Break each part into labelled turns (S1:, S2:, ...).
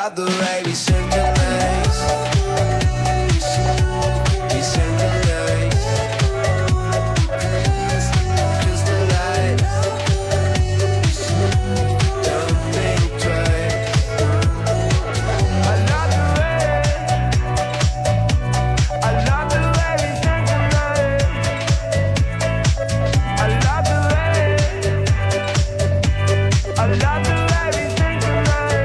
S1: love the way we synchronize. We synchronize. Crystal lights. Don't think twice. I love the way. I love the way we synchronize. I love the way. I love the way we synchronize.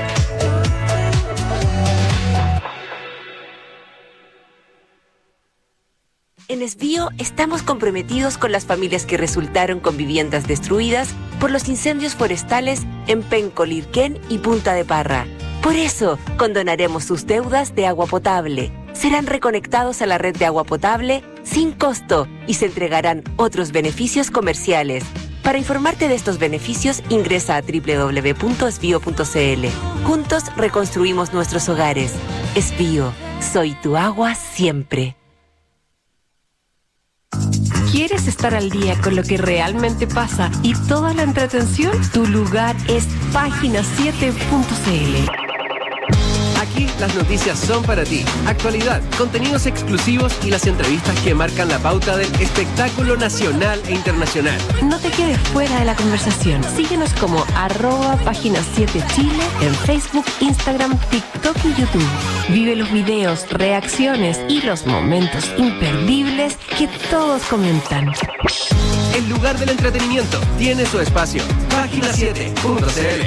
S2: En Esbío estamos comprometidos con las familias que resultaron con viviendas destruidas por los incendios forestales en Penco, Lirquén y Punta de Parra. Por eso, condonaremos sus deudas de agua potable. Serán reconectados a la red de agua potable sin costo y se entregarán otros beneficios comerciales. Para informarte de estos beneficios, ingresa a www.esbio.cl. Juntos reconstruimos nuestros hogares. Esbío, soy tu agua siempre.
S3: ¿Quieres estar al día con lo que realmente pasa y toda la entretención? Tu lugar es página7.cl.
S4: Aquí las noticias son para ti. Actualidad, contenidos exclusivos y las entrevistas que marcan la pauta del espectáculo nacional e internacional.
S3: No te quedes fuera de la conversación. Síguenos como @página7chile en Facebook, Instagram, TikTok y YouTube. Vive los videos, reacciones y los momentos imperdibles que todos comentan.
S4: El lugar del entretenimiento tiene su espacio. Página7.cl.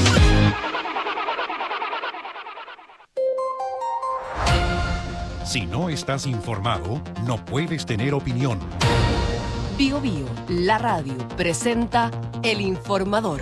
S5: Si no estás informado, no puedes tener opinión.
S3: Bio Bio, la radio, presenta El Informador.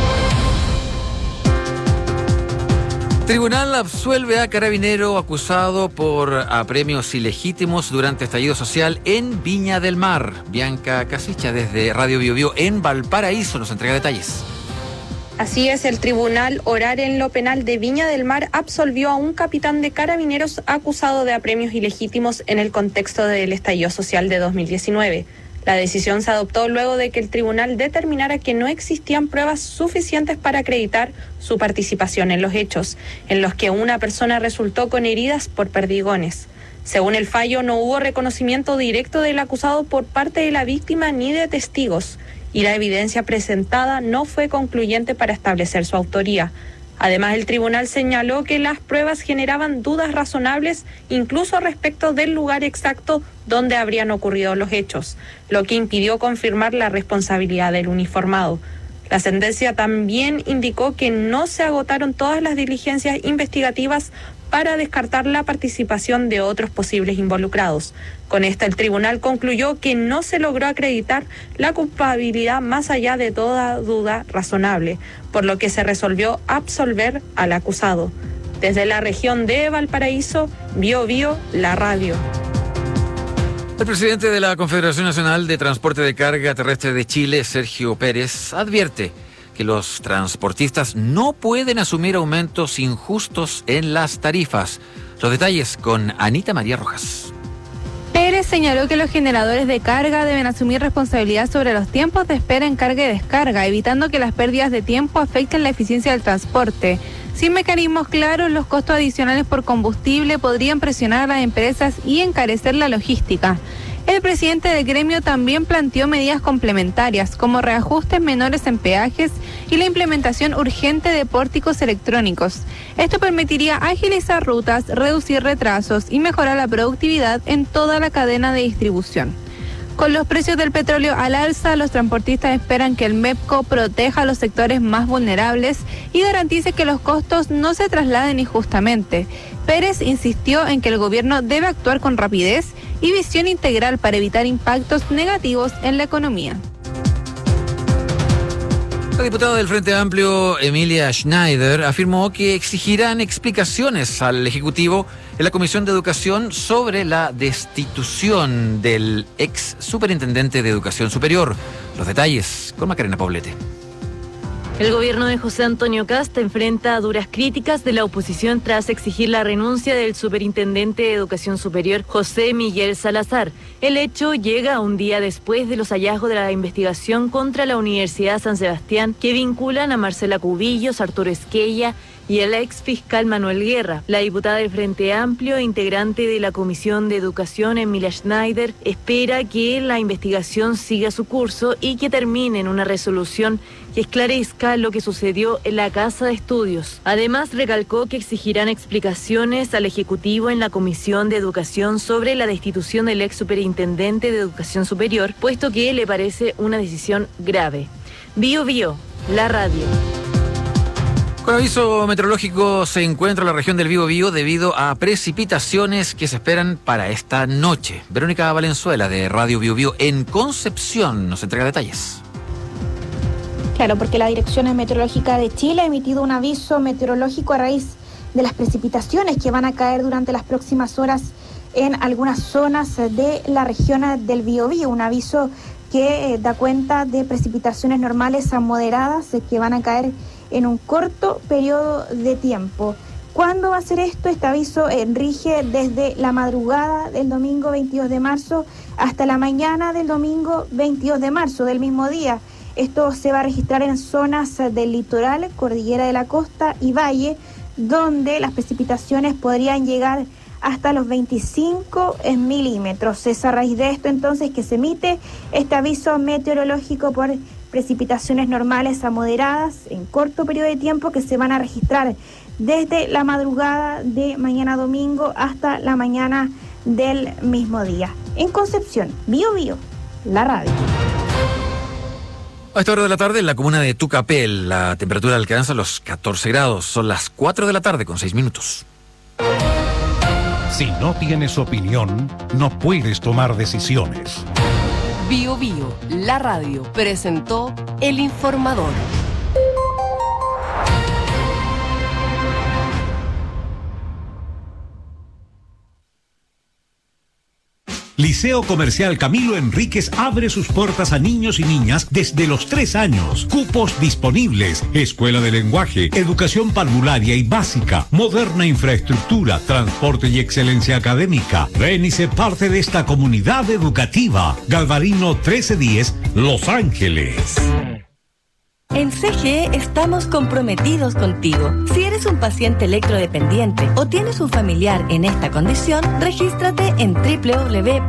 S6: Tribunal absuelve a carabinero acusado por apremios ilegítimos durante estallido social en Viña del Mar. Bianca Casicha desde Radio Bio Bio en Valparaíso nos entrega detalles.
S7: Así es, el Tribunal Oral en lo Penal de Viña del Mar absolvió a un capitán de carabineros acusado de apremios ilegítimos en el contexto del estallido social de 2019. La decisión se adoptó luego de que el tribunal determinara que no existían pruebas suficientes para acreditar su participación en los hechos, en los que una persona resultó con heridas por perdigones. Según el fallo, no hubo reconocimiento directo del acusado por parte de la víctima ni de testigos, y la evidencia presentada no fue concluyente para establecer su autoría. Además, el tribunal señaló que las pruebas generaban dudas razonables incluso respecto del lugar exacto donde habrían ocurrido los hechos, lo que impidió confirmar la responsabilidad del uniformado. La sentencia también indicó que no se agotaron todas las diligencias investigativas para descartar la participación de otros posibles involucrados. Con esta, el tribunal concluyó que no se logró acreditar la culpabilidad más allá de toda duda razonable, por lo que se resolvió absolver al acusado. Desde la región de Valparaíso, Bio Bio, la radio.
S6: El presidente de la Confederación Nacional de Transporte de Carga Terrestre de Chile, Sergio Pérez, advierte que los transportistas no pueden asumir aumentos injustos en las tarifas. Los detalles con Anita María Rojas.
S8: Pérez señaló que los generadores de carga deben asumir responsabilidad sobre los tiempos de espera en carga y descarga, evitando que las pérdidas de tiempo afecten la eficiencia del transporte. Sin mecanismos claros, los costos adicionales por combustible podrían presionar a las empresas y encarecer la logística. El presidente del gremio también planteó medidas complementarias, como reajustes menores en peajes y la implementación urgente de pórticos electrónicos. Esto permitiría agilizar rutas, reducir retrasos y mejorar la productividad en toda la cadena de distribución. Con los precios del petróleo al alza, los transportistas esperan que el MEPCO proteja a los sectores más vulnerables y garantice que los costos no se trasladen injustamente. Pérez insistió en que el gobierno debe actuar con rapidez y visión integral para evitar impactos negativos en la economía.
S6: La diputada del Frente Amplio, Emilia Schneider, afirmó que exigirán explicaciones al Ejecutivo en la Comisión de Educación sobre la destitución del ex superintendente de Educación Superior. Los detalles con Macarena Poblete.
S9: El gobierno de José Antonio Kast enfrenta duras críticas de la oposición tras exigir la renuncia del superintendente de Educación Superior, José Miguel Salazar. El hecho llega un día después de los hallazgos de la investigación contra la Universidad San Sebastián que vinculan a Marcela Cubillos, Arturo Esquella y el ex fiscal Manuel Guerra. La diputada del Frente Amplio, integrante de la Comisión de Educación, Emilia Schneider, espera que la investigación siga su curso y que termine en una resolución que esclarezca lo que sucedió en la Casa de Estudios. Además, recalcó que exigirán explicaciones al Ejecutivo en la Comisión de Educación sobre la destitución del ex superintendente de Educación Superior, puesto que le parece una decisión grave. Bio Bio, la radio.
S6: Con aviso meteorológico se encuentra la región del Biobío debido a precipitaciones que se esperan para esta noche. Verónica Valenzuela de Radio Biobío en Concepción nos entrega detalles.
S10: Claro, porque la Dirección Meteorológica de Chile ha emitido un aviso meteorológico a raíz de las precipitaciones que van a caer durante las próximas horas en algunas zonas de la región del Biobío. Un aviso que da cuenta de precipitaciones normales a moderadas que van a caer en un corto periodo de tiempo. ¿Cuándo va a ser esto? Este aviso rige desde la madrugada del domingo 22 de marzo hasta la mañana del domingo 22 de marzo del mismo día. Esto se va a registrar en zonas del litoral, cordillera de la costa y valle, donde las precipitaciones podrían llegar hasta los 25 milímetros. Es a raíz de esto entonces que se emite este aviso meteorológico por precipitaciones normales a moderadas en corto periodo de tiempo que se van a registrar desde la madrugada de mañana domingo hasta la mañana del mismo día. En Concepción, Bio Bio, la radio.
S6: A esta hora de la tarde en la comuna de Tucapel la temperatura alcanza los 14 grados. Son las 4 de la tarde con 6 minutos.
S5: Si no tienes opinión, no puedes tomar decisiones.
S3: Bio Bio, la radio, presentó El Informador.
S11: Liceo Comercial Camilo Enríquez abre sus puertas a niños y niñas desde los 3 años. Cupos disponibles. Escuela de lenguaje, educación parvularia y básica, moderna infraestructura, transporte y excelencia académica. Ven y sé parte de esta comunidad educativa. Galvarino 1310, Los Ángeles.
S12: En CGE estamos comprometidos contigo. Si eres un paciente electrodependiente o tienes un familiar en esta condición, regístrate en www.cge.cl.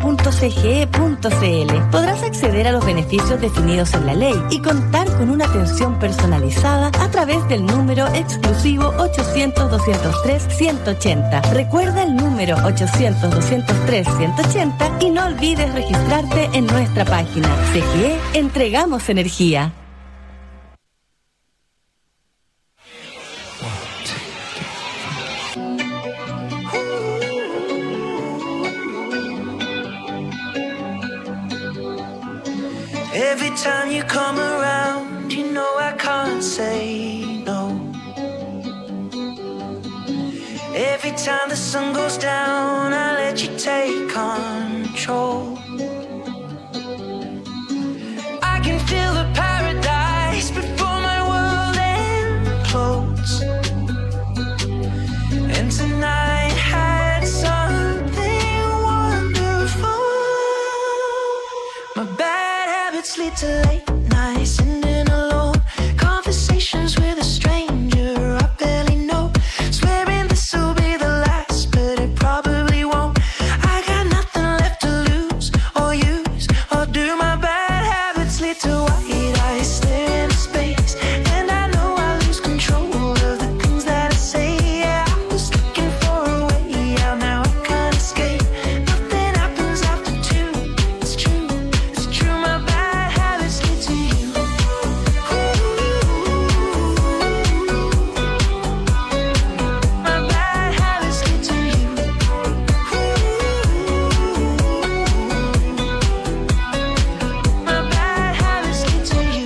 S12: Podrás acceder a los beneficios definidos en la ley y contar con una atención personalizada a través del número exclusivo 800-203-180. Recuerda el número 800-203-180 y no olvides registrarte en nuestra página. CGE, entregamos energía.
S1: Every time you come around, you know I can't say no. Every time the sun goes down, I let you take control. I can feel the paradise before my world implodes. And tonight had something wonderful. My bad habits lead to late nights, sitting alone, conversations with a stranger I barely know, swearing this will be the last, but it probably won't. I got nothing left to lose or use or do. My bad habits lead to white eyes staring into space, and I know I lose control of the things that I say. Yeah, I was looking for a way out, now I can't escape. Nothing happens after 2. It's true, it's true. My bad habits lead to you. My bad habits lead to you. My bad habits lead to you.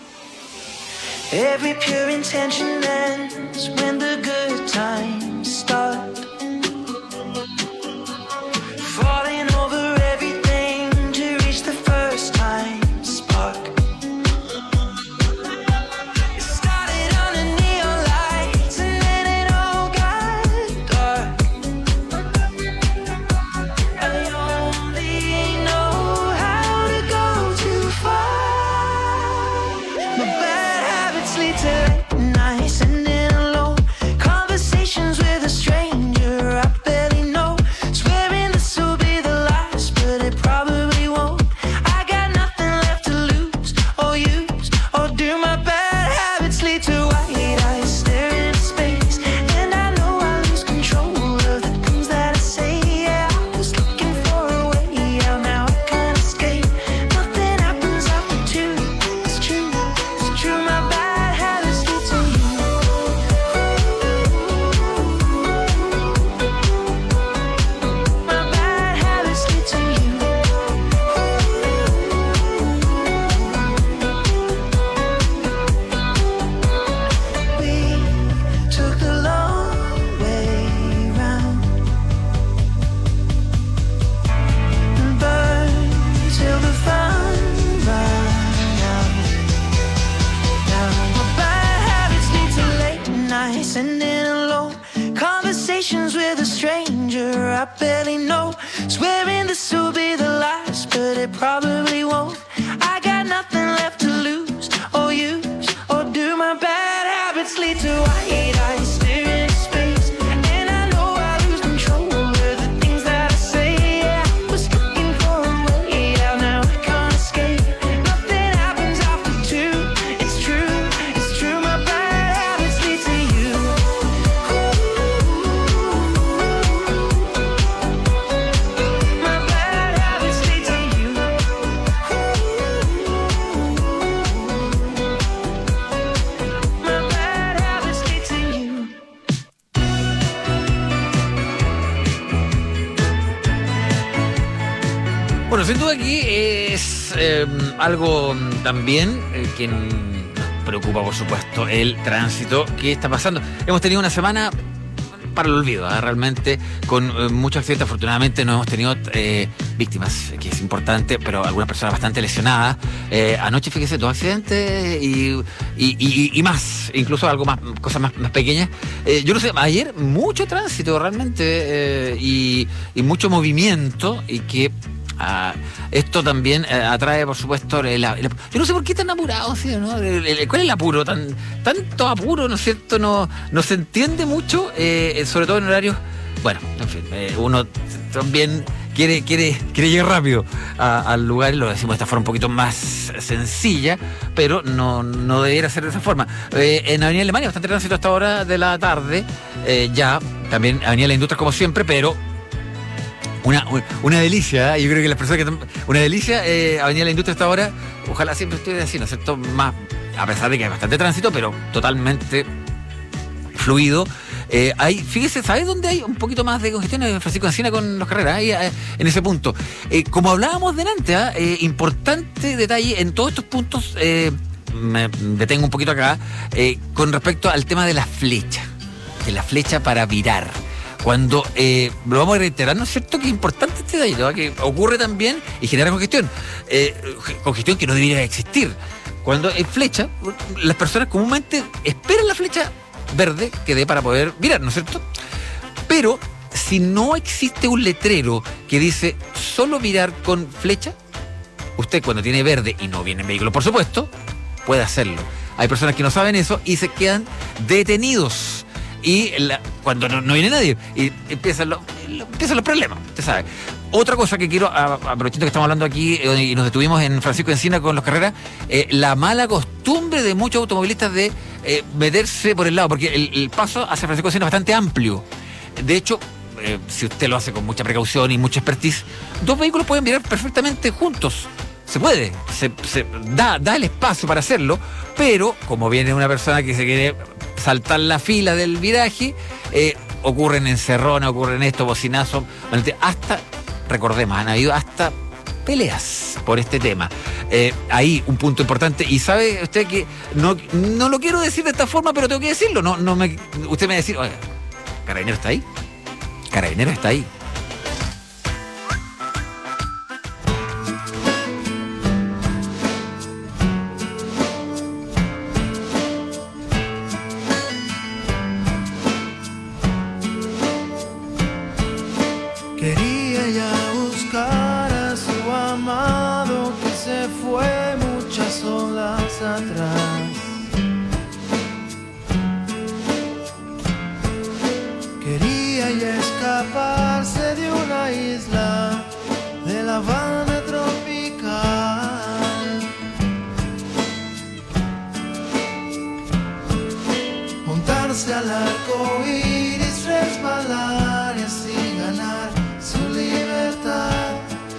S1: Every pure intention ends when the good times start. Falling over everything to reach the first time spark. It started under neon lights and then it all got dark. I only know how to go too far. My bad habits lead to late nights, sitting alone,
S6: sin duda aquí es algo también que nos preocupa, por supuesto, el tránsito que está pasando. Hemos tenido una semana para el olvido, realmente, con muchos accidentes. Afortunadamente no hemos tenido víctimas, que es importante, pero algunas personas bastante lesionadas. Anoche, fíjese, 2 accidentes y más, incluso algo más, cosas más pequeñas. Yo no sé, ayer mucho tránsito realmente y mucho movimiento, y que esto también atrae, por supuesto, yo no sé por qué tan apurado, ¿sí, no? ¿Cuál es el apuro? Tanto apuro, ¿no es cierto? No se entiende mucho, sobre todo en horarios. Bueno, en fin, uno también quiere llegar rápido al lugar, y lo decimos de esta forma un poquito más sencilla, pero no debería ser de esa forma. En Avenida Alemania, bastante tránsito a esta hora de la tarde, ya, también Avenida La Industria como siempre, pero una delicia, yo creo que las personas una delicia, Avenida La Industria hasta ahora, ojalá siempre estuviera así, ¿no es cierto? Más, a pesar de que hay bastante tránsito, pero totalmente fluido. Fíjese, ¿sabes dónde hay un poquito más de congestión? En Francisco Encina con Los Carreras, ahí en ese punto. Como hablábamos delante, importante detalle en todos estos puntos, me detengo un poquito acá, con respecto al tema de la flecha para virar. Cuando lo vamos a reiterar, ¿no es cierto? Que es importante este detalle, ¿no? Que ocurre también y genera congestión. Congestión que no debería existir. Cuando hay flecha, las personas comúnmente esperan la flecha verde que dé para poder virar, ¿no es cierto? Pero si no existe un letrero que dice solo virar con flecha, usted cuando tiene verde y no viene en vehículo, por supuesto, puede hacerlo. Hay personas que no saben eso y se quedan detenidos. Y cuando no viene nadie, y empiezan los problemas, usted sabe. Otra cosa que quiero, aprovechando que estamos hablando aquí y nos detuvimos en Francisco Encina con Los Carreras, la mala costumbre de muchos automovilistas de meterse por el lado, porque el paso hacia Francisco Encina es bastante amplio. De hecho, si usted lo hace con mucha precaución y mucha expertise, 2 vehículos pueden virar perfectamente juntos. Se puede, se da el espacio para hacerlo, pero como viene una persona que se quiere saltar la fila del viraje, ocurren encerrones, ocurren esto, bocinazos, hasta, recordemos, han habido hasta peleas por este tema. Ahí un punto importante, y sabe usted que no lo quiero decir de esta forma, pero tengo que decirlo. Usted me va a decir, oiga, ¿Carabinero está ahí? Carabinero está ahí.
S1: Quería ya buscar a su amado que se fue muchas olas atrás. Quería ya escaparse de una isla de La Habana tropical. Montarse al arco iris, resbalar y así ganar su libertad.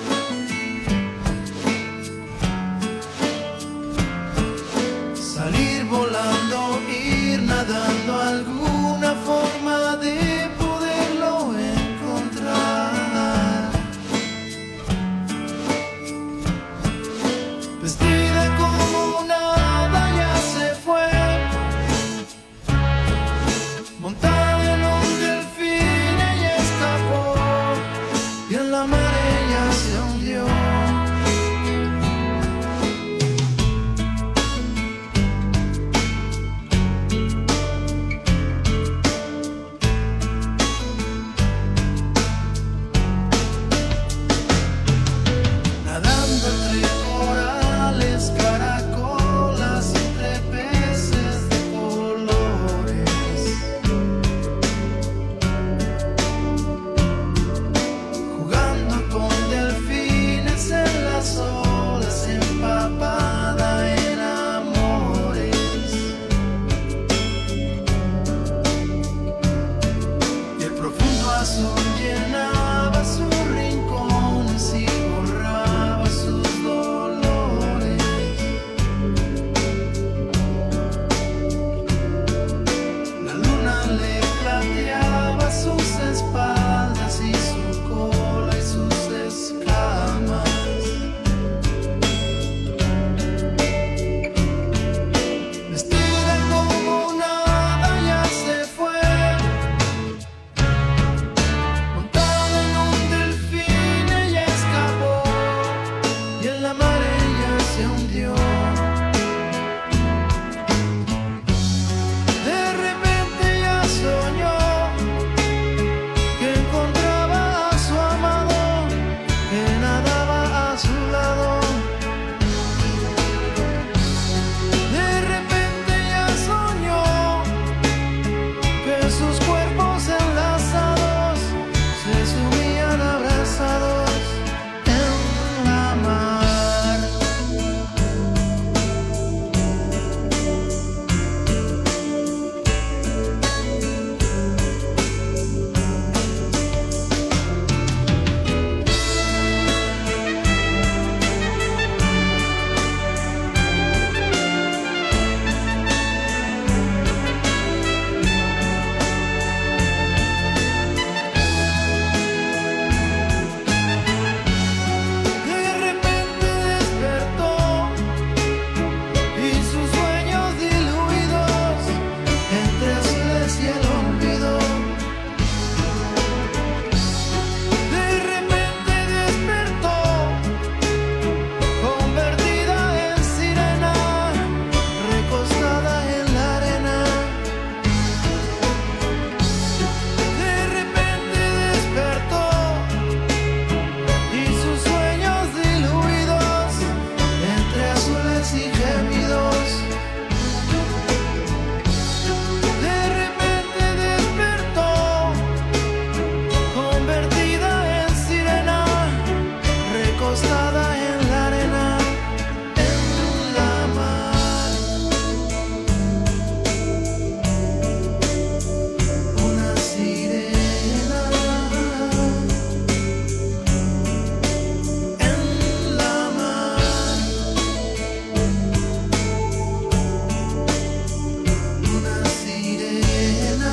S1: Salir volando, ir nadando, alguna forma de poderlo encontrar. Vestida como nada ya se fue, montada en un delfín ella escapó, y en la marea se hundió. Nadando entre corales se hundió. De repente ya soñó que encontraba a su amado, que nadaba a su lado. De repente ya soñó que sus cuerpos enlazados se sumían abrazados en la mar. De repente despertó y sus sueños diluidos entre azules y el olvido. De repente despertó convertida en sirena, recostada en la arena. De repente despertó y sus sueños diluidos entre azules y gemidos. De repente despertó convertida en sirena, recostada en la arena, en la mar. Una sirena en la mar. Una sirena.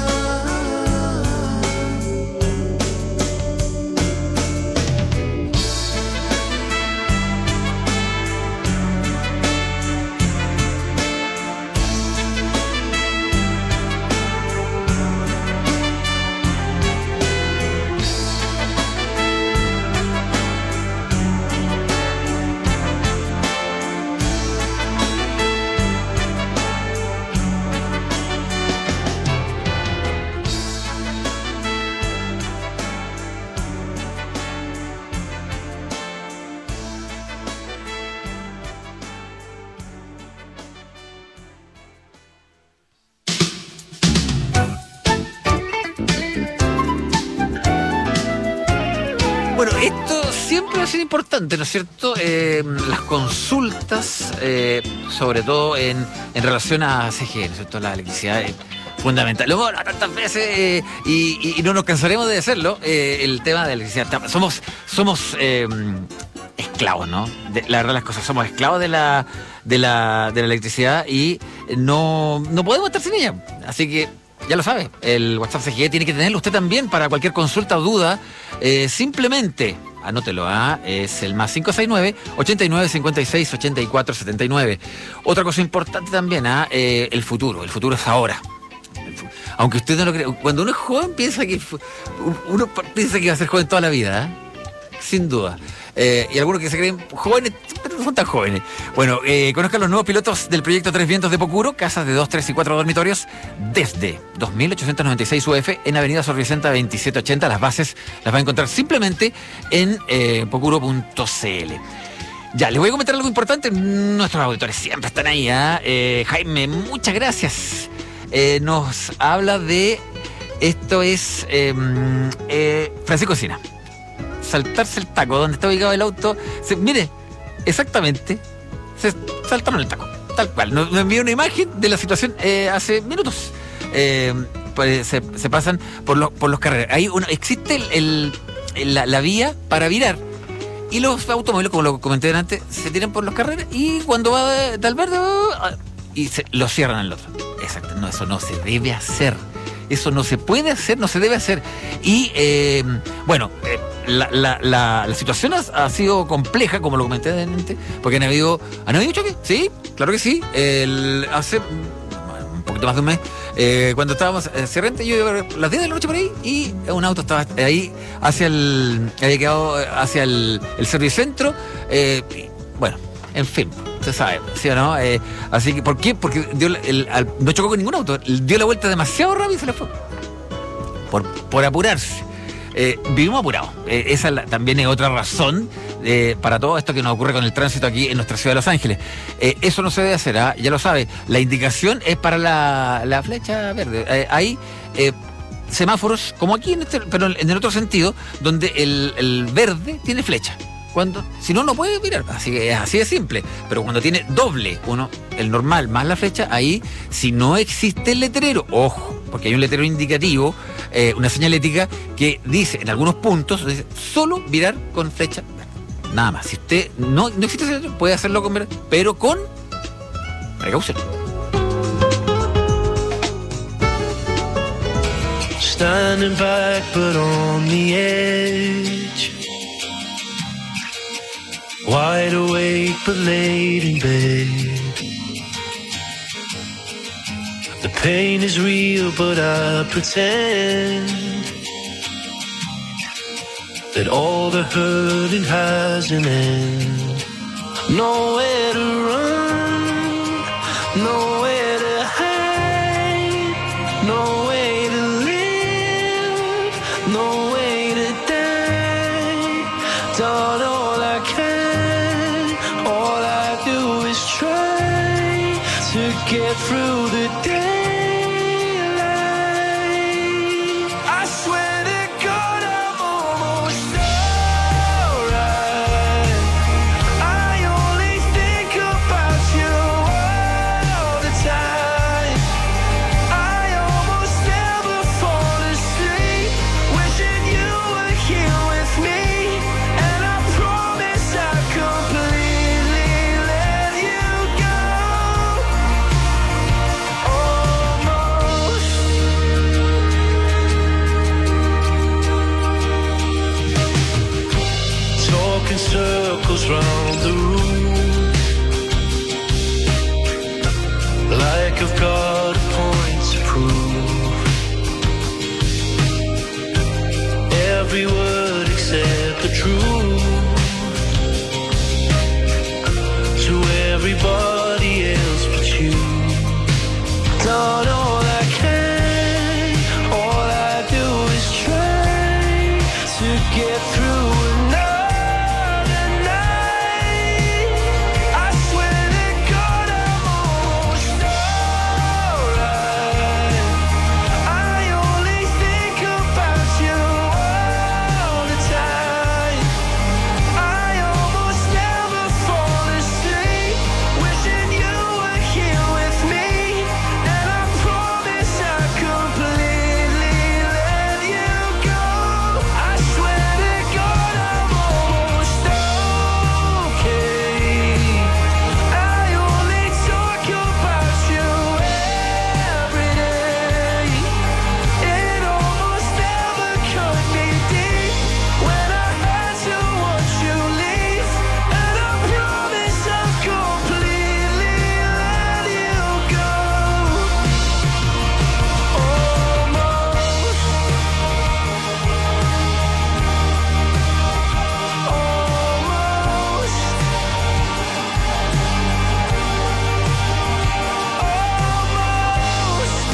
S6: Bueno, esto siempre va a ser importante, ¿no es cierto? Las consultas, sobre todo en relación a CGE, ¿no es cierto? La electricidad es fundamental. Luego, tantas veces, y no nos cansaremos de hacerlo, el tema de la electricidad. Somos esclavos, ¿no? La verdad, las cosas, somos esclavos de la electricidad y no podemos estar sin ella. Así que, ya lo sabe, el WhatsApp CGE tiene que tenerlo usted también para cualquier consulta o duda. Simplemente, anótelo, es el más 569-8956-8479. Otra cosa importante también, el futuro es ahora. Aunque usted no lo crea, cuando uno es joven uno piensa que va a ser joven toda la vida, sin duda. Y algunos que se creen jóvenes, pero no son tan jóvenes. Bueno, conozcan los nuevos pilotos del proyecto Tres Vientos de Pocuro, casas de 2, 3 y 4 dormitorios, desde 2.896 UF en Avenida Sor Vicenta 2780. Las bases las va a encontrar simplemente en pocuro.cl. Ya, les voy a comentar algo importante. Nuestros auditores siempre están ahí, Jaime, muchas gracias. Nos habla de... Esto es Francisco Encina. Saltarse el taco, donde está ubicado el auto. Mire, exactamente, se saltaron el taco, tal cual. Nos envió una imagen de la situación hace minutos. Pues se pasan por los carriles. Ahí existe la vía para virar. Y los automóviles, como lo comenté antes, se tiran por los carriles y cuando va del verde y lo cierran al otro. Exacto, no, eso no se debe hacer. Eso no se puede hacer, no se debe hacer. Y la situación ha sido compleja, como lo comenté antes, porque han habido choques. Sí, claro que sí. Hace un poquito más de un mes, cuando estábamos Cerrente, yo iba a las 10 de la noche por ahí y un auto estaba ahí había quedado hacia el servicentro. En fin, usted sabe, ¿sí o no? Así que, ¿por qué? Porque no chocó con ningún auto, dio la vuelta demasiado rápido y se le fue. Por apurarse. Vivimos apurados. Esa también es otra razón para todo esto que nos ocurre con el tránsito aquí en nuestra ciudad de Los Ángeles. Eso no se debe hacer, ya lo sabe. La indicación es para la flecha verde. Hay semáforos, como aquí, pero en el otro sentido, donde el verde tiene flecha. Si no, no puede mirar. Así que es así de simple. Pero cuando tiene doble, el normal más la flecha, ahí, si no existe el letrero, ojo, porque hay un letrero indicativo, una señalética que dice, en algunos puntos, dice, solo virar con flecha verde. Nada más. Si usted no existe ese letrero, puede hacerlo con verde, pero con precaución.
S13: Standing back but on the edge, wide awake but late in bed. The pain is real but I pretend that all the hurting has an end. Nowhere to run, nowhere to hide, no way to live, no way to die. Done all I can, all I do is try to get through the day. I swear to God I'm almost alright. I only think about you all the time. I almost never fall asleep, wishing you were here with me. And I promise I'll completely let you go. Almost. Talking circles round the room, like I've got a point to prove. Every word except the truth to everybody else but you. Done all I can, all I do is try to get through another night. I swear to God I'm almost alright. I only think about you all the time. I almost never fall asleep, wishing you were here with me. And I promise I'll completely let you go. I swear to God I'm almost okay. I only talk about you every day. It almost never cut me deep when I had to watch you leave. And I promise I'll completely let you go. Almost. Almost. Almost.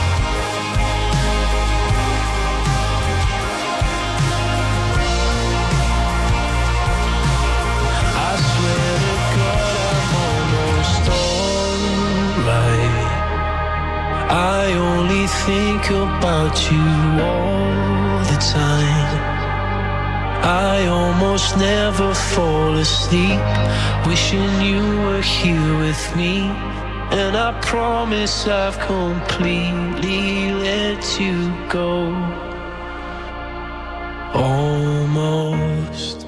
S13: I swear to God I'm almost alright. I only think about you all the time. I almost never fall asleep, wishing you were here with me. And I promise I've completely let you go. Almost.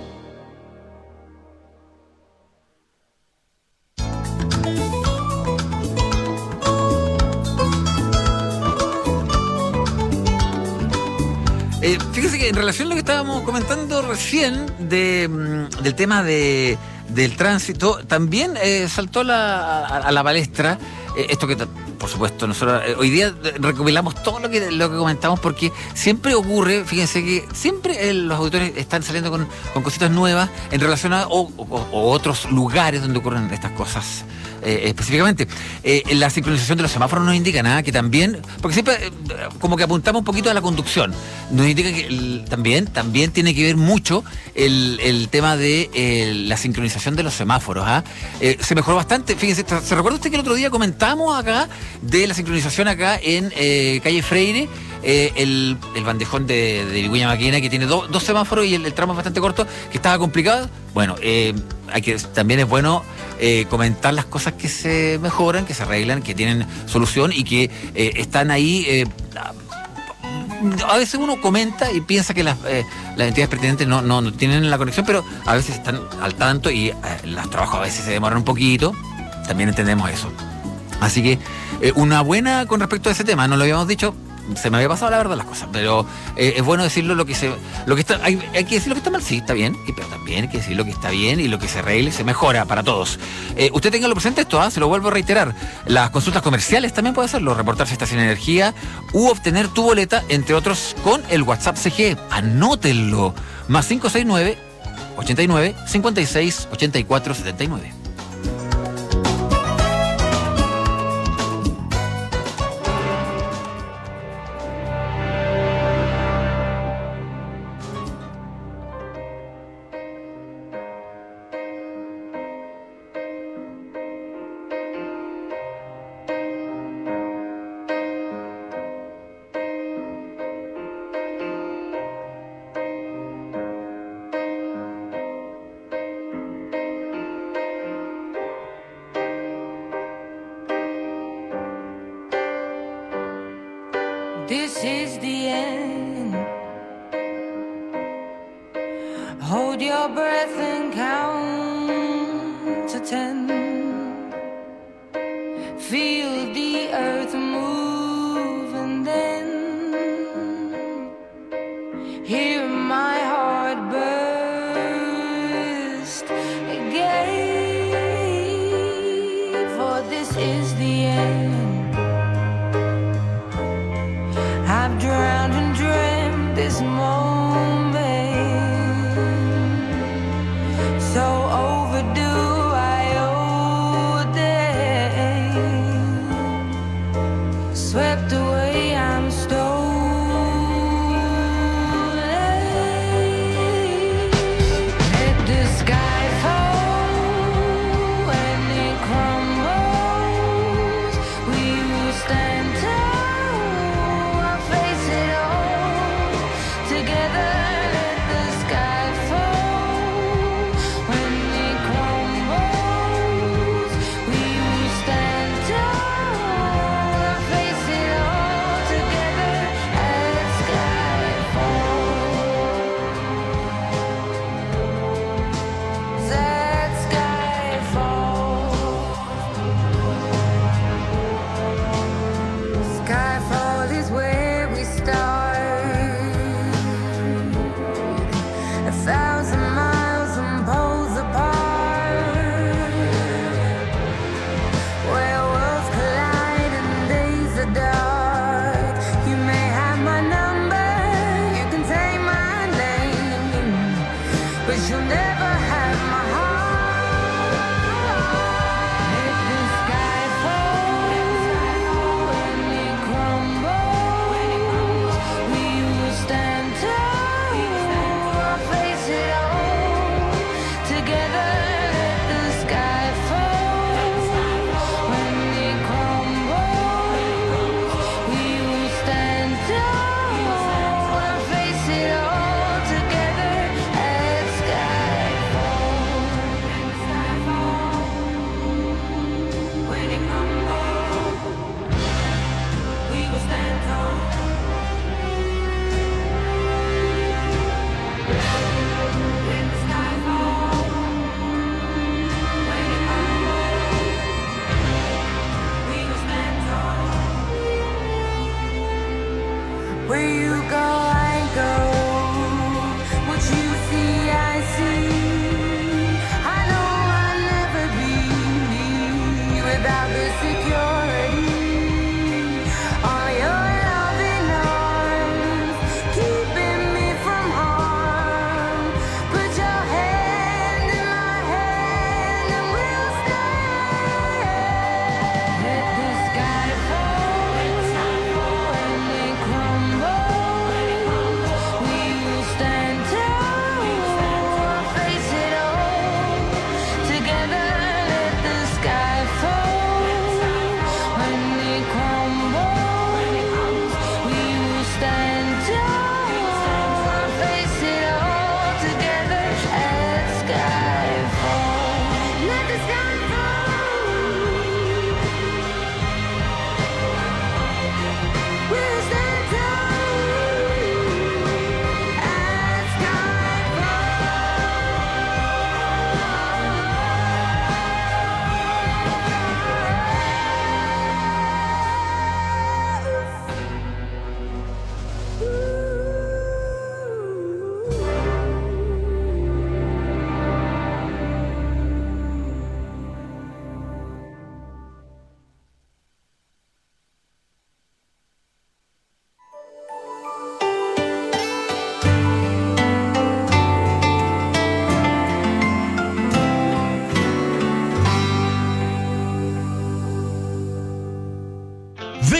S6: Fíjese que en relación a lo que estábamos comentando recién del tema del tránsito, también saltó a la palestra esto que por supuesto, nosotros hoy día recopilamos todo lo que comentamos porque siempre ocurre, fíjense que siempre los auditores están saliendo con cositas nuevas en relación a o otros lugares donde ocurren estas cosas. Específicamente, la sincronización de los semáforos nos indica nada que también, porque siempre como que apuntamos un poquito a la conducción, nos indica que también tiene que ver mucho el tema de la sincronización de los semáforos. Se mejoró bastante, fíjense, ¿se recuerda usted que el otro día comentamos acá de la sincronización acá en calle Freire? El bandejón de Vicuña Maquena, que tiene dos semáforos y el tramo es bastante corto, que estaba complicado. Bueno, también es bueno comentar las cosas que se mejoran, que se arreglan, que tienen solución y que están ahí. A veces uno comenta y piensa que las entidades pertinentes no tienen la conexión, pero a veces están al tanto y los trabajos a veces se demoran un poquito. También entendemos eso. Así que una buena con respecto a ese tema, no lo habíamos dicho. Se me había pasado la verdad las cosas, pero es bueno decirlo lo que está, hay que decir lo que está mal, sí, está bien, pero también hay que decir lo que está bien y lo que se arregle se mejora para todos. Usted tenga lo presente esto, se lo vuelvo a reiterar. Las consultas comerciales también puede hacerlo, reportarse a Estación Energía u obtener tu boleta, entre otros, con el WhatsApp CGE. Anótenlo, más 569 89 56 84 79.
S14: This is the end. Hold your breath and count to 10. Feel the earth move and then hear my heart burst again. For this is the end. I've drowned and dreamt this moment, so overdue I owe them. Swept away, I'm stolen. Let the sky fall when it crumbles. We will stand tall. Without the security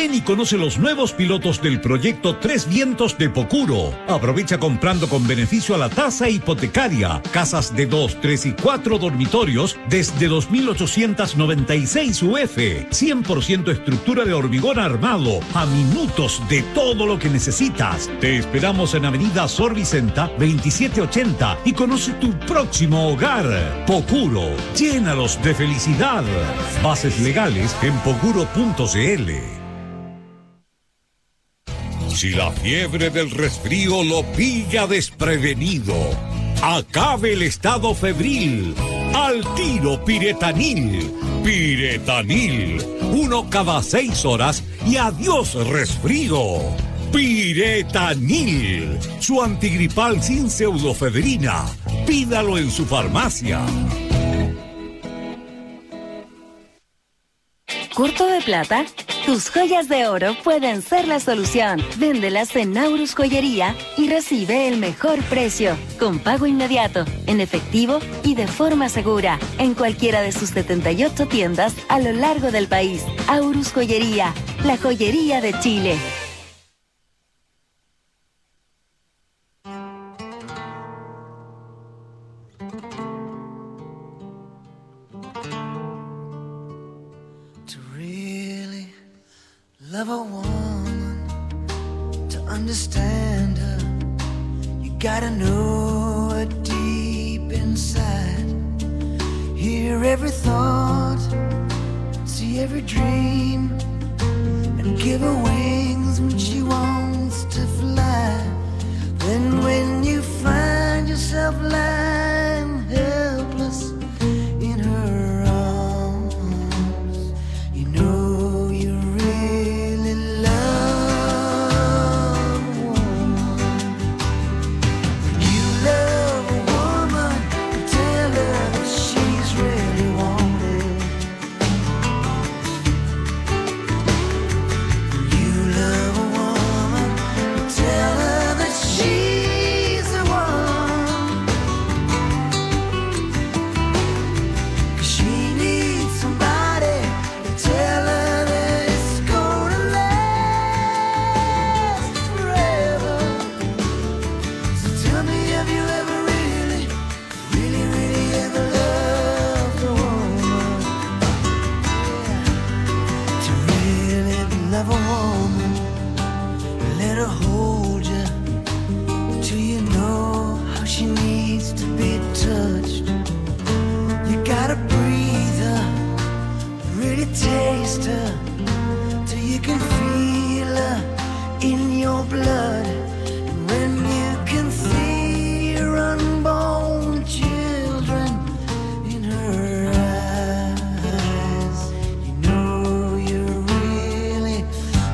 S11: Ven y conoce los nuevos pilotos del proyecto Tres Vientos de Pocuro. Aprovecha comprando con beneficio a la tasa hipotecaria. Casas de 2, 3 y 4 dormitorios desde 2.896 UF. 100% estructura de hormigón armado. A minutos de todo lo que necesitas. Te esperamos en Avenida Sor Vicenta 2780 y conoce tu próximo hogar. Pocuro, llénalos de felicidad. Bases legales en pocuro.cl. Si la fiebre del resfrío lo pilla desprevenido, acabe el estado febril. Al tiro Piretanil. Piretanil. 1 cada 6 horas y adiós resfrío. Piretanil. Su antigripal sin pseudofedrina. Pídalo en su farmacia.
S12: ¿Corto de plata? Tus joyas de oro pueden ser la solución. Véndelas en Aurus Joyería y recibe el mejor precio, con pago inmediato, en efectivo y de forma segura, en cualquiera de sus 78 tiendas a lo largo del país. Aurus Joyería, la joyería de Chile.
S1: Love a woman, to understand her, you gotta know her deep inside. Hear every thought, see every dream, and give her wings when she wants to fly. Then when you find yourself lying helpless in her arms, you know taste her till you can feel her in your blood. And when you can see your unborn children in her eyes, you know you really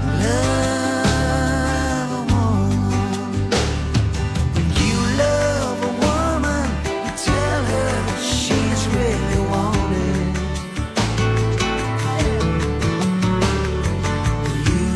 S1: love a woman. When you love a woman, you tell her that she's really wanted. You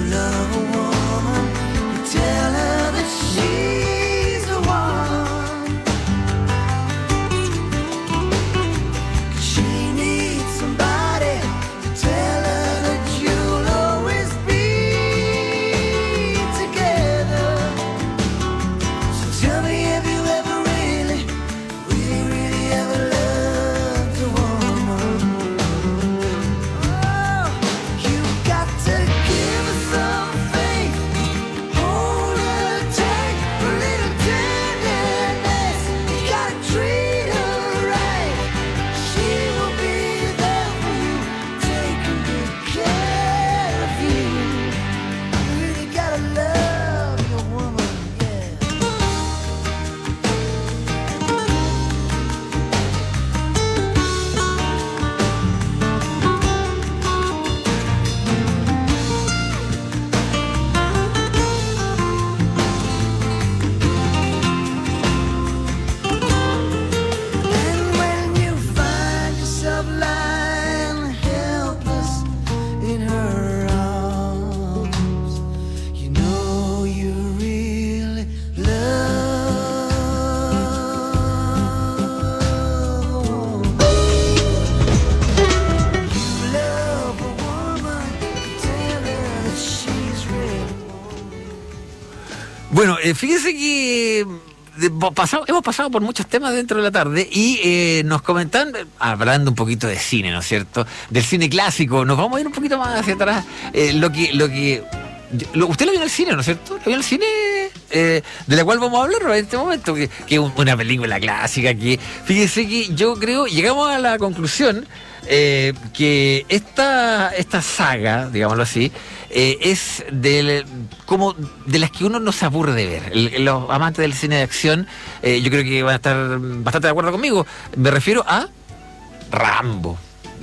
S6: Bueno, fíjese que hemos pasado por muchos temas dentro de la tarde y nos comentan, hablando un poquito de cine, ¿no es cierto? Del cine clásico, nos vamos a ir un poquito más hacia atrás. Usted lo vio en el cine, ¿no es cierto? Lo vio en el cine, de la cual vamos a hablar en este momento, que es una película clásica que, fíjese que yo creo, llegamos a la conclusión que esta saga, digámoslo así, es como de las que uno no se aburre de ver. Los amantes del cine de acción, yo creo que van a estar bastante de acuerdo conmigo. Me refiero a Rambo,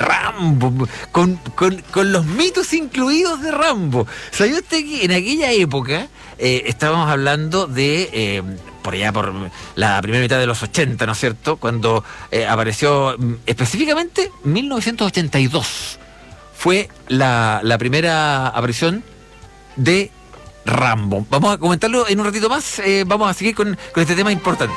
S6: con los mitos incluidos de Rambo. ¿Sabía usted que en aquella época estábamos hablando de por allá por la primera mitad de los 80, ¿no es cierto? Cuando apareció específicamente 1982 fue la primera aparición de Rambo. Vamos a comentarlo en un ratito más. Vamos a seguir con este tema importante.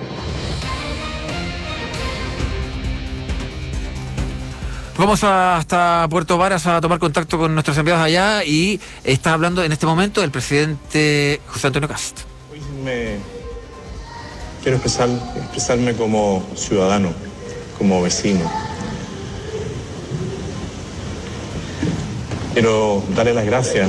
S6: Vamos hasta Puerto Varas a tomar contacto con nuestros enviados allá y está hablando en este momento el presidente José Antonio Kast.
S15: Hoy quiero expresarme como ciudadano, como vecino. Quiero darle las gracias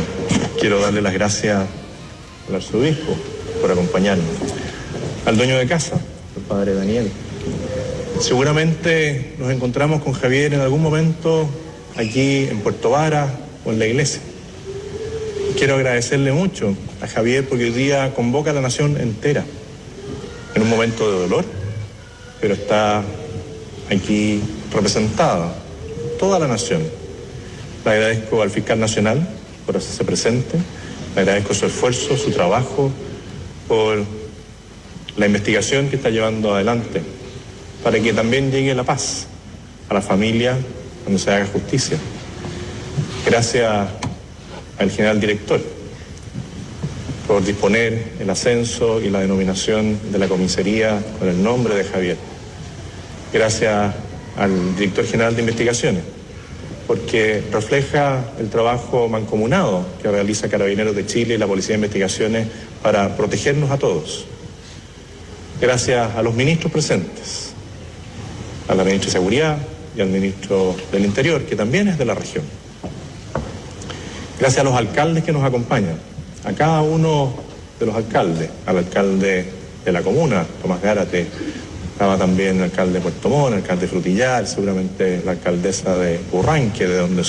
S15: al arzobispo por acompañarnos, al dueño de casa, el padre Daniel. Seguramente nos encontramos con Javier en algún momento aquí en Puerto Varas o en la iglesia. Quiero agradecerle mucho a Javier porque hoy día convoca a la nación entera en un momento de dolor, pero está aquí representada toda la nación. Le agradezco al fiscal nacional por hacerse presente, le agradezco su esfuerzo, su trabajo, por la investigación que está llevando adelante, para que también llegue la paz a la familia cuando se haga justicia. Gracias al general director por disponer el ascenso y la denominación de la comisaría con el nombre de Javier. Gracias al director general de investigaciones, porque refleja el trabajo mancomunado que realiza Carabineros de Chile y la Policía de Investigaciones para protegernos a todos. Gracias a los ministros presentes, a la ministra de Seguridad y al ministro del Interior, que también es de la región. Gracias a los alcaldes que nos acompañan, a cada uno de los alcaldes, al alcalde de la comuna, Tomás Gárate, estaba también el alcalde de Puerto Montt, el alcalde de Frutillar, seguramente la alcaldesa de Urranque, de donde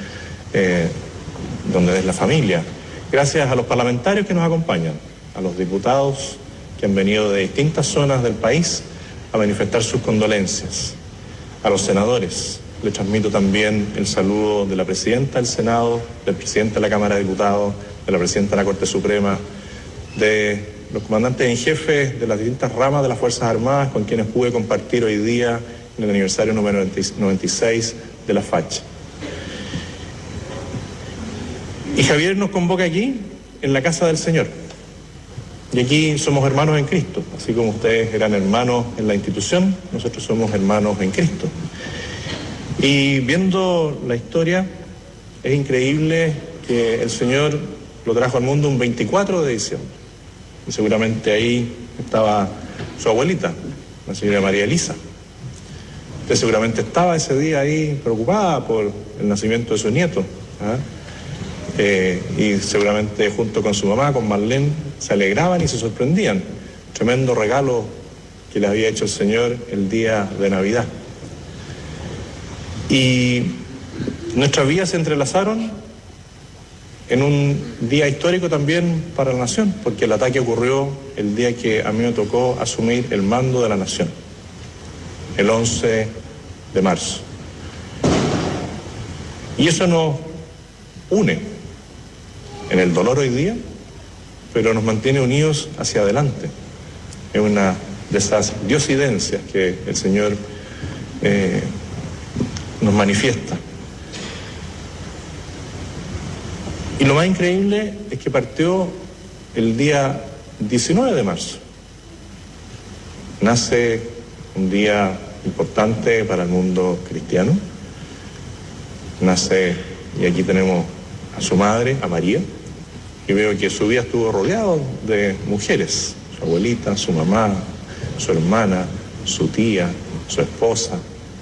S15: es la familia. Gracias a los parlamentarios que nos acompañan, a los diputados que han venido de distintas zonas del país a manifestar sus condolencias. A los senadores, les transmito también el saludo de la presidenta del Senado, del presidente de la Cámara de Diputados, de la presidenta de la Corte Suprema, de los comandantes en jefe de las distintas ramas de las Fuerzas Armadas con quienes pude compartir hoy día en el aniversario número 96 de la FACH. Y Javier nos convoca aquí, en la casa del Señor. Y aquí somos hermanos en Cristo, así como ustedes eran hermanos en la institución, nosotros somos hermanos en Cristo. Y viendo la historia, es increíble que el Señor lo trajo al mundo un 24 de diciembre. Y seguramente ahí estaba su abuelita, la señora María Elisa. Usted seguramente estaba ese día ahí preocupada por el nacimiento de su nieto. Y seguramente junto con su mamá, con Marlene, se alegraban y se sorprendían. Tremendo regalo que les había hecho el Señor el día de Navidad. Y nuestras vidas se entrelazaron en un día histórico también para la nación, porque el ataque ocurrió el día que a mí me tocó asumir el mando de la nación, el 11 de marzo. Y eso nos une en el dolor hoy día, pero nos mantiene unidos hacia adelante. Es una de esas diosidencias que el Señor nos manifiesta. Y lo más increíble es que partió el día 19 de marzo. Nace un día importante para el mundo cristiano. Nace, y aquí tenemos a su madre, a María, y veo que su vida estuvo rodeado de mujeres, su abuelita, su mamá, su hermana, su tía, su esposa.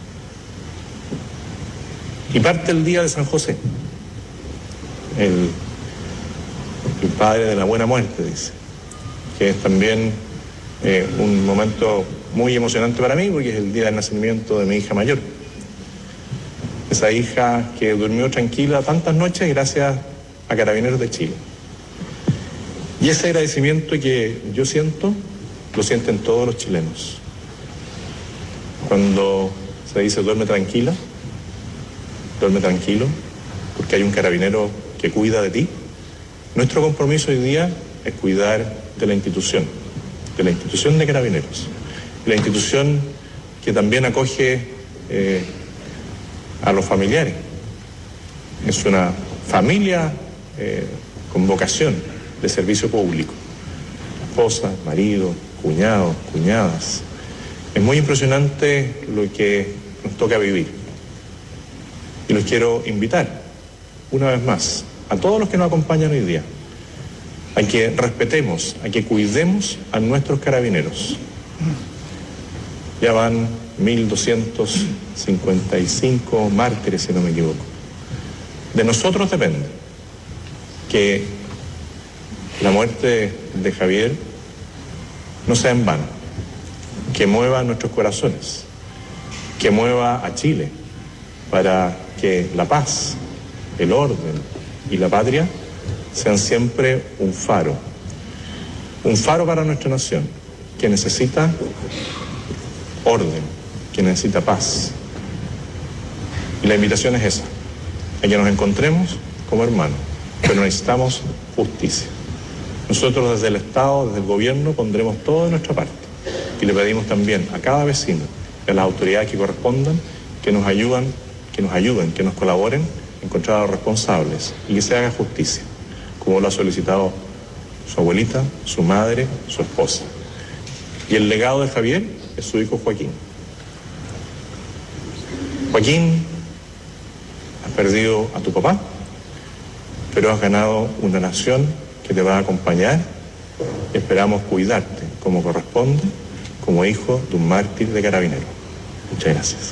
S15: Y parte el día de San José, el padre de la buena muerte, dice, que es también un momento muy emocionante para mí, porque es el día del nacimiento de mi hija mayor. Esa hija que durmió tranquila tantas noches gracias a Carabineros de Chile. Y ese agradecimiento que yo siento, lo sienten todos los chilenos. Cuando se dice duerme tranquila, duerme tranquilo, porque hay un carabinero que cuida de ti. Nuestro compromiso hoy día es cuidar de la institución de Carabineros, la institución que también acoge a los familiares. Es una familia con vocación de servicio público. Esposa, marido, cuñados, cuñadas. Es muy impresionante lo que nos toca vivir. Y los quiero invitar, una vez más, a todos los que nos acompañan hoy día, a que respetemos, a que cuidemos a nuestros carabineros. Ya van 1.255 mártires, si no me equivoco. De nosotros depende que la muerte de Javier no sea en vano, que mueva nuestros corazones, que mueva a Chile para que la paz, el orden y la patria sean siempre un faro para nuestra nación, que necesita orden, que necesita paz. Y la invitación es esa, a que nos encontremos como hermanos, pero necesitamos justicia. Nosotros desde el Estado, desde el gobierno, pondremos todo de nuestra parte. Y le pedimos también a cada vecino y a las autoridades que correspondan que nos ayuden, que nos colaboren a encontrar a los responsables y que se haga justicia, como lo ha solicitado su abuelita, su madre, su esposa. Y el legado de Javier es su hijo Joaquín. Joaquín, has perdido a tu papá, pero has ganado una nación que te va a acompañar. Esperamos cuidarte como corresponde, como hijo de un mártir de Carabineros. Muchas gracias.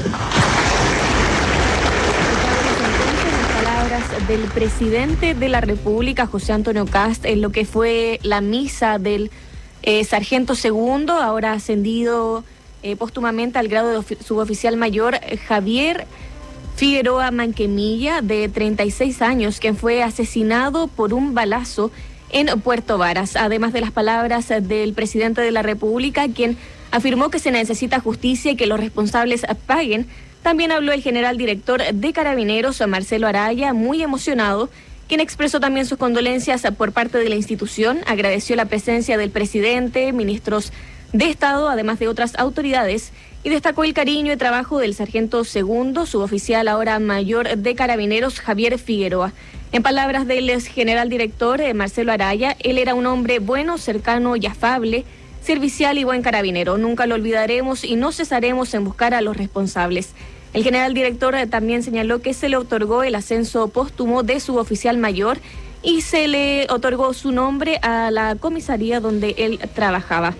S8: Del presidente de la República, José Antonio Kast, en lo que fue la misa del sargento segundo, ahora ascendido póstumamente al grado de suboficial mayor, Javier Figueroa Manquemilla, de 36 años, quien fue asesinado por un balazo en Puerto Varas. Además de las palabras del presidente de la República, quien afirmó que se necesita justicia y que los responsables paguen, también habló el general director de Carabineros, Marcelo Araya, muy emocionado, quien expresó también sus condolencias por parte de la institución, agradeció la presencia del presidente, ministros de Estado, además de otras autoridades, y destacó el cariño y trabajo del sargento segundo, suboficial ahora mayor de Carabineros, Javier Figueroa. En palabras del general director, Marcelo Araya, él era un hombre bueno, cercano y afable, servicial y buen carabinero. Nunca lo olvidaremos y no cesaremos en buscar a los responsables. El general director también señaló que se le otorgó el ascenso póstumo de suboficial mayor y se le otorgó su nombre a la comisaría donde él trabajaba.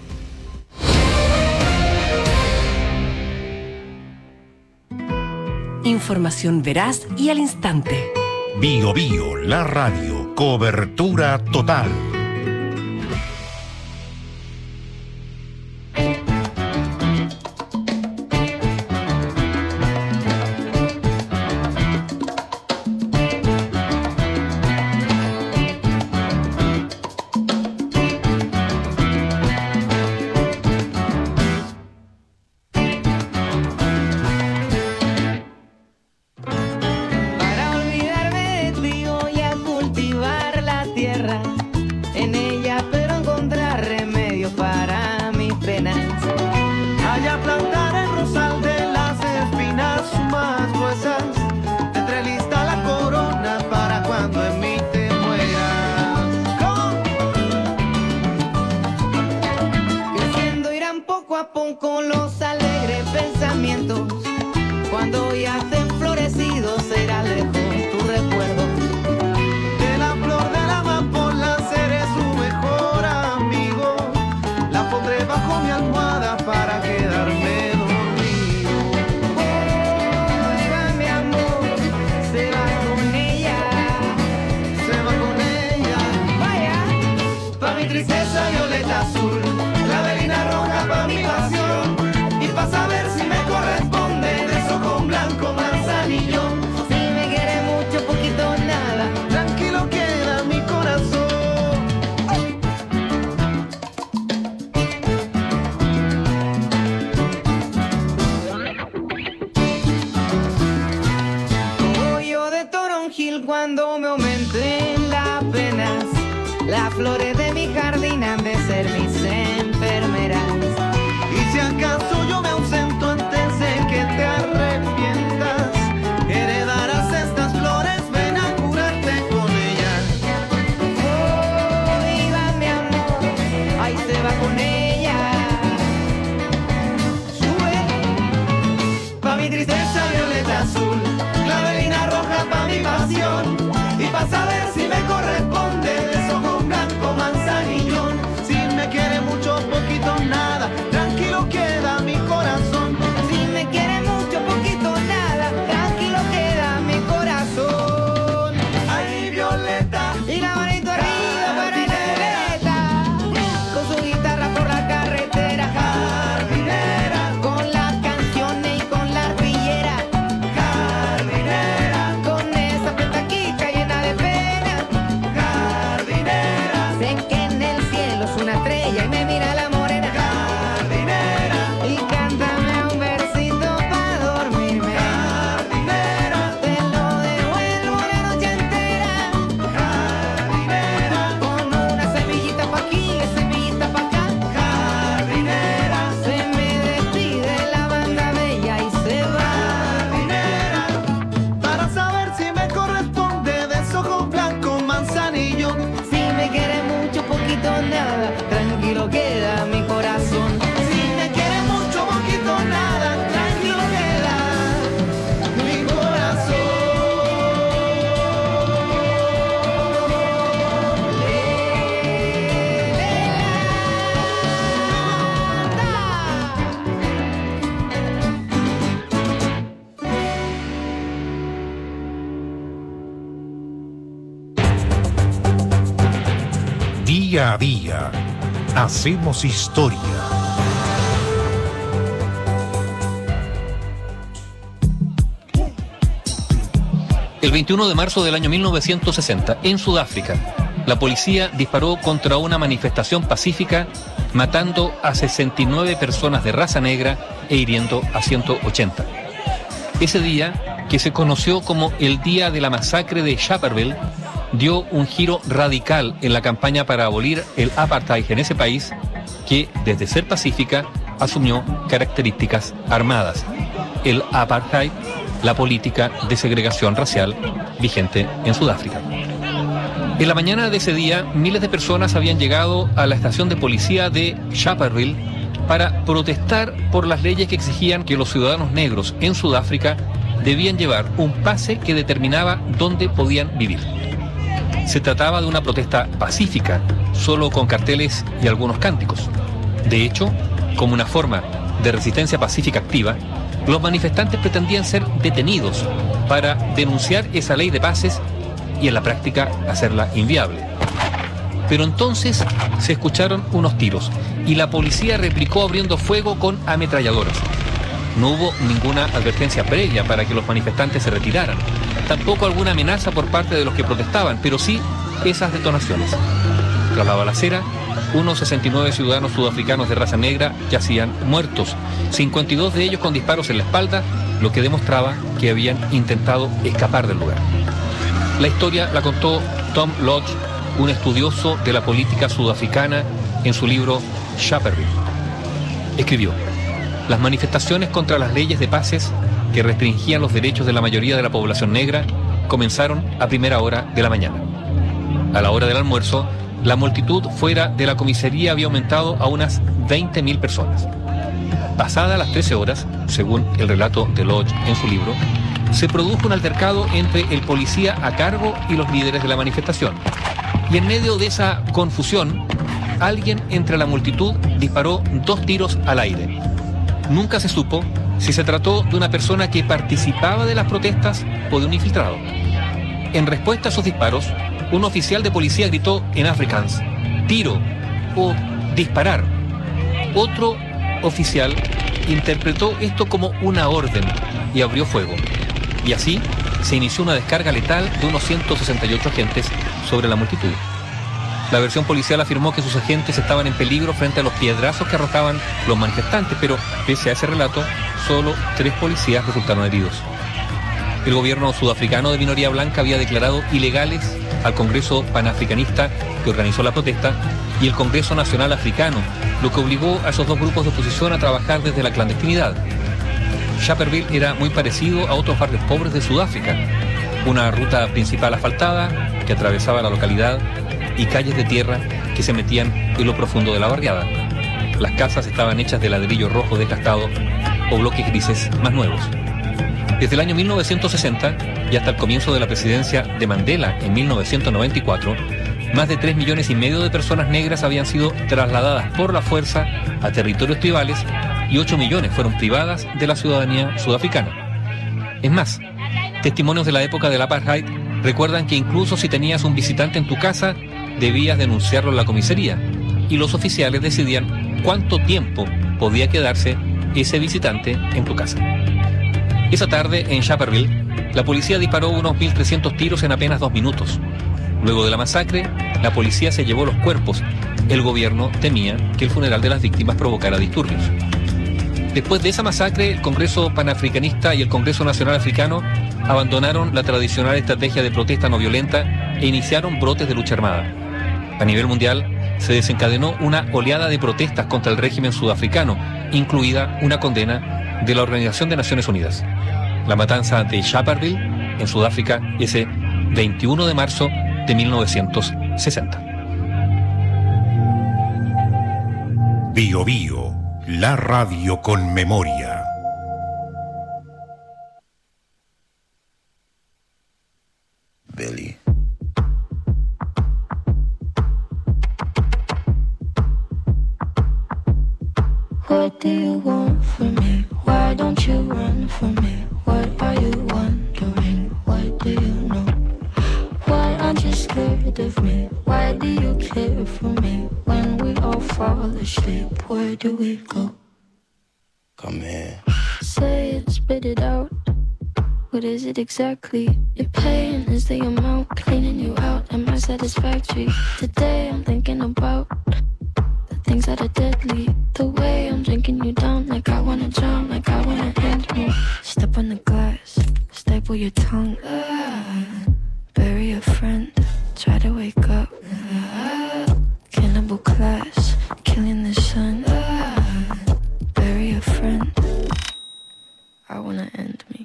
S3: Información veraz y al instante.
S5: Bio Bio, la radio, cobertura total.
S14: Para olvidarme de ti voy a cultivar la tierra, en ella pero encontrar remedio para mis penas.
S13: Allá plantar el rosal de las espinas más gruesas, tendré lista la corona para cuando en mí te mueras.
S14: Creciendo irán poco a poco los alegres pensamientos, cuando ya estén florecidos será lejos tu recuerdo.
S13: De la flor de la
S14: abril cuando me aumenten las penas. Las flores de mi jardín han de ser mis enfermeras. Y si acaso yo me ausento antes de que te arrepientas, heredarás estas flores, ven a curarte con ellas. Oh, viva mi amor, ahí se va con ella. Sube, pa' mi tristeza violeta azul, clavelina roja pa' mi pasión. Y pa' saber si me corresponde de ojos blanco manzanillón. Si me quiere mucho, poquito, nada, tranquilo queda mi corazón. Si me quiere mucho, poquito, nada, tranquilo queda mi corazón. Ay, Violeta, y la manito arriba para Violeta, con su guitarra por la carretera, jardinera, con las canciones y con la arpillera, jardinera, con esa petaquica llena de pena, jardinera, sé que en el cielo es una estrella y me mira la morena, jardinera, y cántame un versito pa' dormirme, jardinera, te lo devuelvo la noche entera, jardinera, con una semillita pa' aquí y semillita pa' acá, jardinera, se me despide la banda bella y se va, jardinera, para saber si me corresponde de esos ojos blancos manzanillo. Si me quiere mucho, poquito, nada, tranquilo queda mi corazón. Si me quiere mucho, poquito, nada, tranquilo queda mi corazón.
S5: Día a día, hacemos historia.
S16: El 21 de marzo del año 1960, en Sudáfrica, la policía disparó contra una manifestación pacífica, matando a 69 personas de raza negra e hiriendo a 180. Ese día, que se conoció como el Día de la Masacre de Sharpeville, dio un giro radical en la campaña para abolir el apartheid en ese país, que desde ser pacífica asumió características armadas. El apartheid, la política de segregación racial vigente en Sudáfrica. En la mañana de ese día, miles de personas habían llegado a la estación de policía de Sharpeville para protestar por las leyes que exigían que los ciudadanos negros en Sudáfrica debían llevar un pase que determinaba dónde podían vivir. Se trataba de una protesta pacífica, solo con carteles y algunos cánticos. De hecho, como una forma de resistencia pacífica activa, los manifestantes pretendían ser detenidos para denunciar esa ley de pases y en la práctica hacerla inviable. Pero entonces se escucharon unos tiros y la policía replicó abriendo fuego con ametralladoras. No hubo ninguna advertencia previa para que los manifestantes se retiraran, tampoco alguna amenaza por parte de los que protestaban, pero sí esas detonaciones. Tras la balacera, unos 69 ciudadanos sudafricanos de raza negra yacían muertos, 52 de ellos con disparos en la espalda, lo que demostraba que habían intentado escapar del lugar. La historia la contó Tom Lodge, un estudioso de la política sudafricana, en su libro Sharpeville. Escribió: las manifestaciones contra las leyes de pases que restringían los derechos de la mayoría de la población negra comenzaron a primera hora de la mañana. A la hora del almuerzo, la multitud fuera de la comisaría había aumentado a unas 20.000 personas. Pasadas las 13 horas, según el relato de Lodge en su libro, se produjo un altercado entre el policía a cargo y los líderes de la manifestación. Y en medio de esa confusión, alguien entre la multitud disparó 2 tiros al aire. Nunca se supo si se trató de una persona que participaba de las protestas o de un infiltrado. En respuesta a esos disparos, un oficial de policía gritó en afrikaans: "Tiro" o "disparar". Otro oficial interpretó esto como una orden y abrió fuego. Y así se inició una descarga letal de unos 168 agentes sobre la multitud. La versión policial afirmó que sus agentes estaban en peligro frente a los piedrazos que arrojaban los manifestantes, pero pese a ese relato, solo 3 policías resultaron heridos. El gobierno sudafricano de minoría blanca había declarado ilegales al Congreso Panafricanista que organizó la protesta y el Congreso Nacional Africano, lo que obligó a esos dos grupos de oposición a trabajar desde la clandestinidad. Sharperville era muy parecido a otros barrios pobres de Sudáfrica, una ruta principal asfaltada que atravesaba la localidad y calles de tierra que se metían en lo profundo de la barriada. Las casas estaban hechas de ladrillo rojo desgastado o bloques grises más nuevos. Desde el año 1960 y hasta el comienzo de la presidencia de Mandela en 1994, más de 3,5 millones de personas negras habían sido trasladadas por la fuerza a territorios tribales y 8 millones fueron privadas de la ciudadanía sudafricana. Es más, testimonios de la época del apartheid recuerdan que incluso si tenías un visitante en tu casa, debías denunciarlo en la comisaría y los oficiales decidían cuánto tiempo podía quedarse ese visitante en tu casa. Esa tarde, en Sharperville, la policía disparó unos 1.300 tiros en apenas 2 minutos. Luego de la masacre, la policía se llevó los cuerpos. El gobierno temía que el funeral de las víctimas provocara disturbios. Después de esa masacre, el Congreso Panafricanista y el Congreso Nacional Africano abandonaron la tradicional estrategia de protesta no violenta e iniciaron brotes de lucha armada. A nivel mundial, se desencadenó una oleada de protestas contra el régimen sudafricano, incluida una condena de la Organización de Naciones Unidas. La matanza de Sharperville, en Sudáfrica, ese 21 de marzo de 1960.
S5: Bio Bio, la radio con memoria.
S17: Billy.
S1: What do you want from me? Why don't you run from me? What are you wondering? What do you know? Why aren't you scared of me? Why do you care for me? When we all fall asleep, where do we go?
S17: Come here.
S1: Say it, spit it out. What is it exactly? Your pain is the amount cleaning you out. Am I satisfactory? Today I'm thinking about the things that are deadly. The way I'm drinking you down, like I wanna drown, like I wanna end me. Step on the glass, staple your tongue. Bury a friend, try to wake up. Cannibal class, killing the sun. Bury a friend, I wanna end me.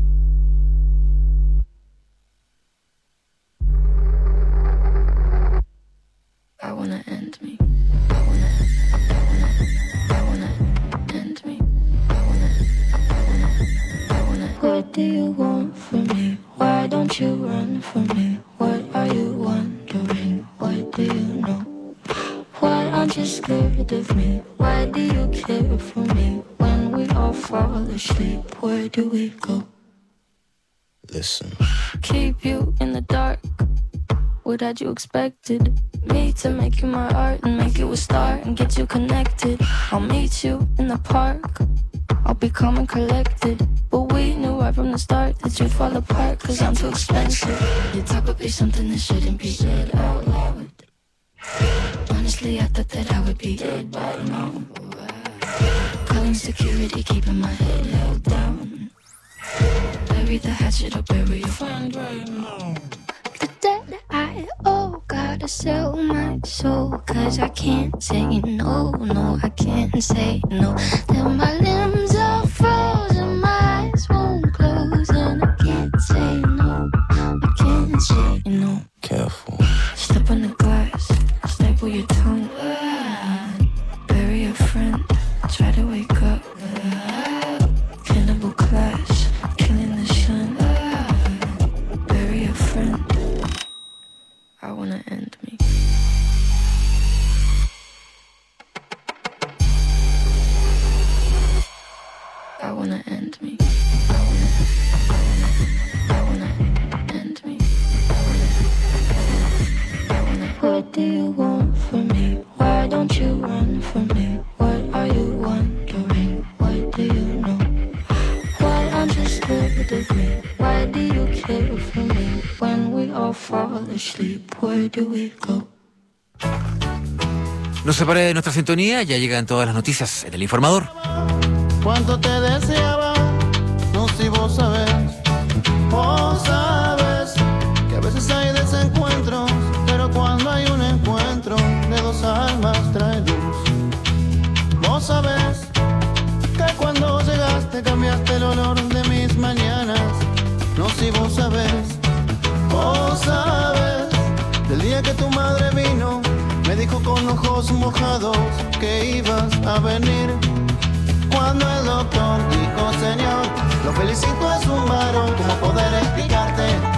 S1: I wanna end me. I wanna end me. What do you want from me? Why don't you run from me? What are you wondering? What do you know? Why aren't you scared of me? Why do you care for me? When we all fall asleep, where do we go?
S17: Listen.
S1: Keep you in the dark. What had you expected? Me to make you my art and make you a star and get you connected. I'll meet you in the park. I'll be calm and collected. But we knew right from the start that you'd fall apart, cause I'm too expensive. Your talk would be something that shouldn't be said out loud. Honestly, I thought that I would be dead by now. Calling security, keeping my head held down. Bury the hatchet or bury your friend right now. The debt I owe, gotta sell my soul, cause I can't say no, no, I can't say no. Then my limbs are frozen, my eyes won't close, and I can't say no, I can't say no.
S17: Careful.
S1: Step on the glass, staple your tongue. Bury a friend, try to wake up. Cannibal class, killing the sun. Bury a friend, I wanna end me. I wanna end me. I wanna end me. What do you want from me? Why don't you run from me? What are you wondering? What do you know? Why aren't you scared of me? Why do you care for me? When we all fall asleep, where do we go?
S6: No se separe de nuestra sintonía, ya llegan todas las noticias en El Informador.
S14: Cuánto te deseaba, no si vos sabés Vos sabes que a veces hay desencuentros, pero cuando hay un encuentro de dos almas trae luz. Vos sabes que cuando llegaste cambiaste el olor de mis mañanas. No, si vos sabes del día que tu madre vino, me dijo con ojos mojados que ibas a venir. Cuando el doctor dijo, señor, lo felicito, es un varón, ¿cómo poder explicarte?